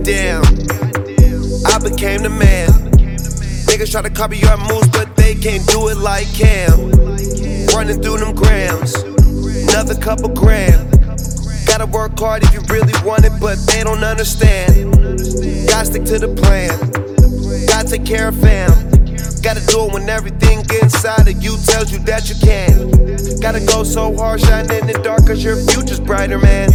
goddamn, I became the man. Niggas try to copy your moves, but they can't do it like Cam. Running through them grams, another couple grand. Gotta work hard if you really want it, but they don't understand. Gotta stick to the plan, gotta take care of fam. Gotta do it when everything inside of you tells you that you can. Gotta go so hard, shine in the dark, cause your future's brighter, man.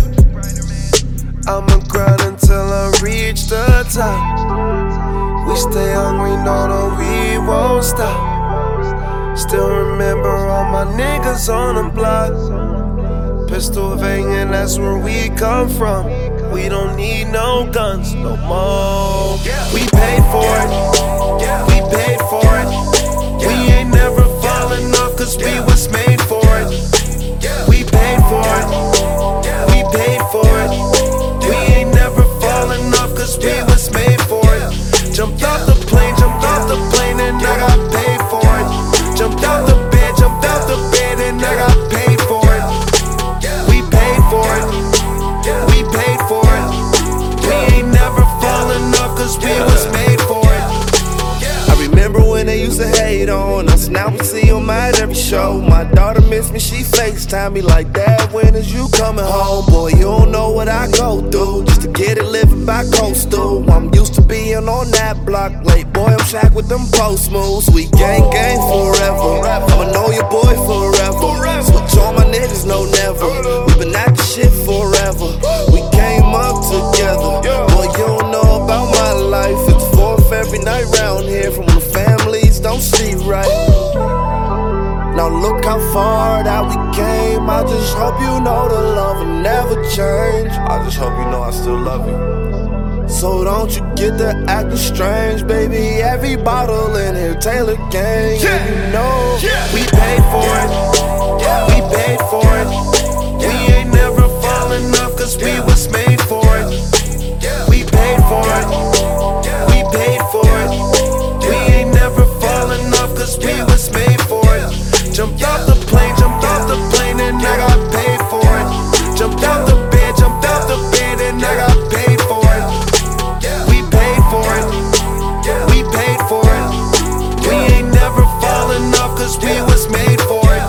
I'ma grind until I reach the top. We stay hungry, no, we won't stop. Still remember all my niggas on the block. Pistol banging, that's where we come from. We don't need no guns no more. We paid for it, we paid for it. We ain't never falling off cause we was made for it. We paid for it, we paid for it. We ain't never falling off cause we was made for it. Jumped off the plane and I got paid for it. Jumped out the bed and I got paid for it. We paid for it, we paid for it. We ain't never falling off cause we was made for it. I remember when they used to hate on us, now we see them at every show. My daughter miss me, she FaceTime me like, Dad, when is you coming home? Boy, you don't know what I go through just to get it living by coastal. I'm used to being on that block late, boy, I'm Shaq with them post moves. We gang forever, I'ma know your boy forever. Switch on my niggas, no never. We been at the shit forever. We came up together. Boy, you don't know about my life. It's the fourth every night round here from when the families don't see right. Now look how far that we came. I just hope you know the love will never change. I just hope you know I still love you. So don't you get to acting strange, baby. Every bottle in here, Taylor gang, and you know we paid for it, we paid for it. We ain't never falling off cause we was made for it. We paid for it, we paid for it. We ain't never falling off cause we was made for it. Jumped off the plane and I got paid for it. Jumped out the bed and I got paid for it. We paid for it, we paid for it. We ain't never falling off cause we was made for it.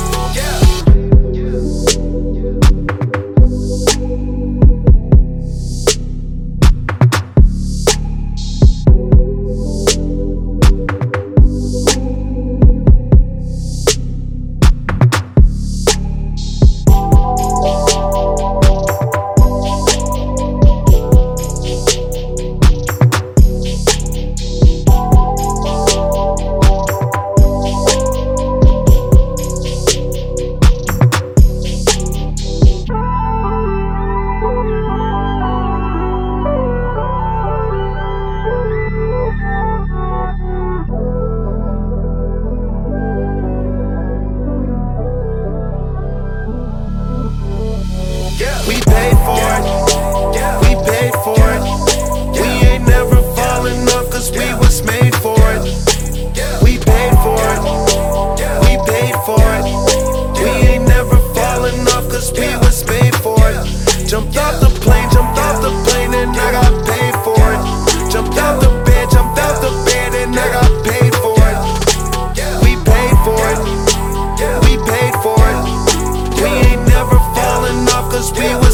We paid for it, we paid for it. We ain't never falling off cause we was made for it. We paid for it, we paid for it. We ain't never falling off cause we was made for it. Jumped off the plane and I got paid for it. Jumped out the bed and I got paid for it. We paid for it, we paid for it. We ain't never falling off cause we was